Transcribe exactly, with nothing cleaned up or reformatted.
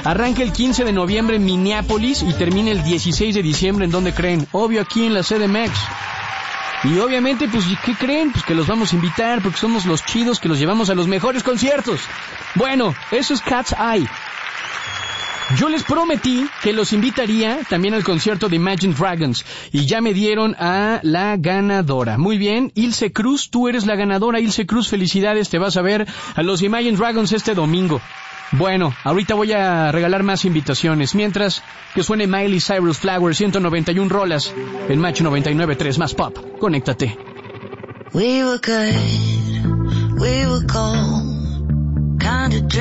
Arranca el quince de noviembre en Minneapolis y termina el dieciséis de diciembre, ¿en dónde creen? Obvio, aquí en la C D M X. Y obviamente, pues, ¿qué creen? Pues que los vamos a invitar porque somos los chidos que los llevamos a los mejores conciertos. Bueno, eso es Cat's Eye. Yo les prometí que los invitaría también al concierto de Imagine Dragons y ya me dieron a la ganadora. Muy bien, Ilse Cruz, tú eres la ganadora. Ilse Cruz, felicidades, te vas a ver a los Imagine Dragons este domingo. Bueno, ahorita voy a regalar más invitaciones. Mientras, que suene Miley Cyrus Flower, ciento noventa y uno rolas, en Match noventa y nueve punto tres, más pop. Conéctate. We were good, we were cold, kind of